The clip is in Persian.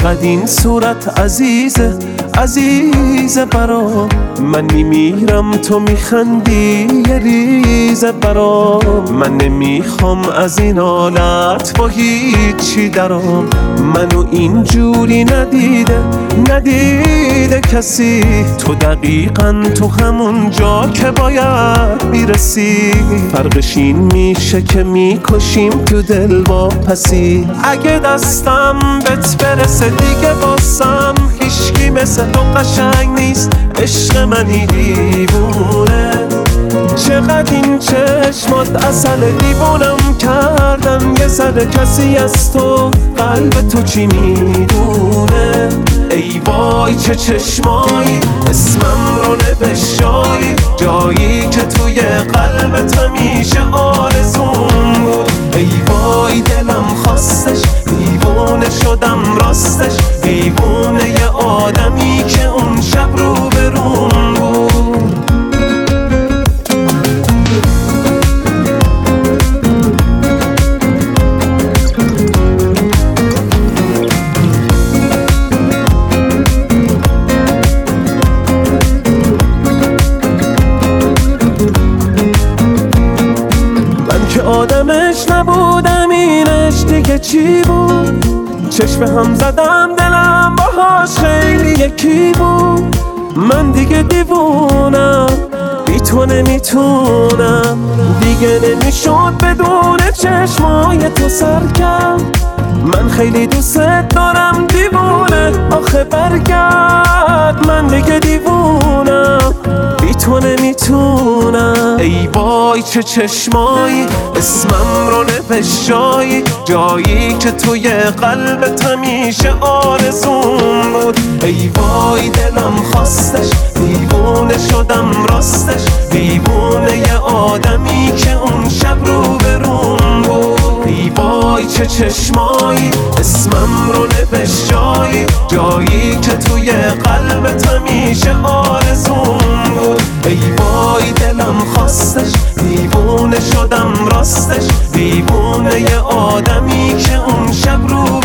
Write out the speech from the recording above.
چقدر این صورت عزیزه عزیزه برام. من میمیرم تو میخندی یه ریزه برام. من نمیخوام از این حالت با هیچی درام. منو اینجوری ندیده کسی. تو دقیقاً تو همون جا که باید میرسی. فرقش این میشه که میکشیم تو دل با پسی. اگه دستم بهت برسه دیگه واسم هیچکی مثل تو قشنگ نیست. عشق منی دیوونه. چقدر این چشمات عسل دیوونم کردن. یه ذره کسی از تو قلب تو چی میدونه. ای وای چه چشمایی اسمم رو نوشتایی. جایی که توی قلبت همیشه آرزوم بود. ای وای دلم خواستش دیوونه شدم راستش. دیوونه یه آدمی که اون شب رو بروم بود. آدمش نبودم اینش دیگه چی بود. چشم هم زدم دلم باهاش خیلی یکی بود. من دیگه دیوونم بی تو نمیتونم. دیگه نمیشد بدون چشمای تو سرکم. من خیلی دوست دارم دیوونه آخه برگرد. من دیگه دیوونم بی تو نمیتونم. ای وای چه چشمایی اسمم رو نوشتایی. جایی که توی قلبت همیشه آرزوم بود. ای وای دلم خواستش دیوونه شدم راستش. دیوونه یه آدمی که اون شب رو بروم بود. ای وای چه چشمایی اسمم رو نوشتایی. جایی که توی قلبت همیشه آرزوم بود. ای وای دلم خواستش دیوونه شدم راستش. دیوونه یه آدمی که اون شب رو